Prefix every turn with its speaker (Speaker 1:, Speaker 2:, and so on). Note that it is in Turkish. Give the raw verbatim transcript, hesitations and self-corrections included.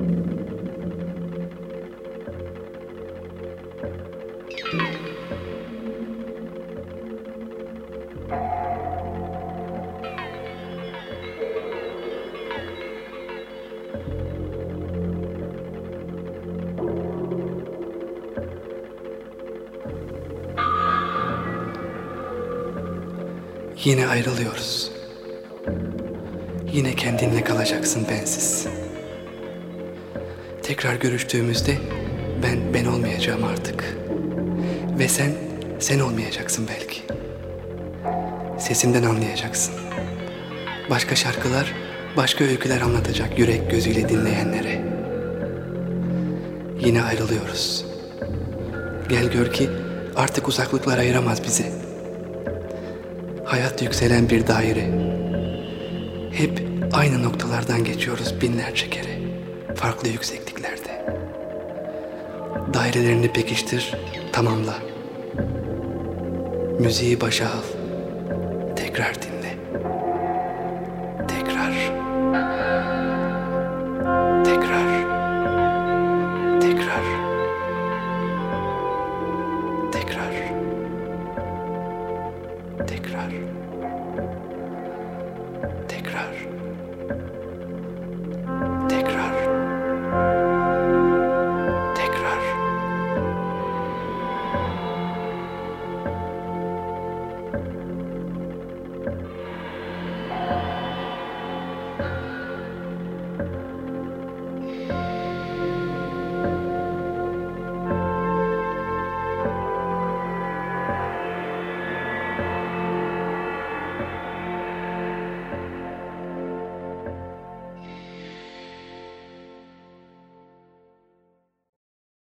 Speaker 1: Yine ayrılıyoruz. Yine kendinle kalacaksın bensiz. Tekrar görüştüğümüzde ben ben olmayacağım artık. Ve sen sen olmayacaksın belki. Sesimden anlayacaksın. Başka şarkılar, başka öyküler anlatacak yürek gözüyle dinleyenlere. Yine ayrılıyoruz. Gel gör ki artık uzaklıklar ayıramaz bizi. Hayat yükselen bir daire. Hep aynı noktalardan geçiyoruz binlerce kere. Farklı yüksekliklerde. Dairelerini pekiştir, tamamla. Müziği başa al. Tekrar dinle.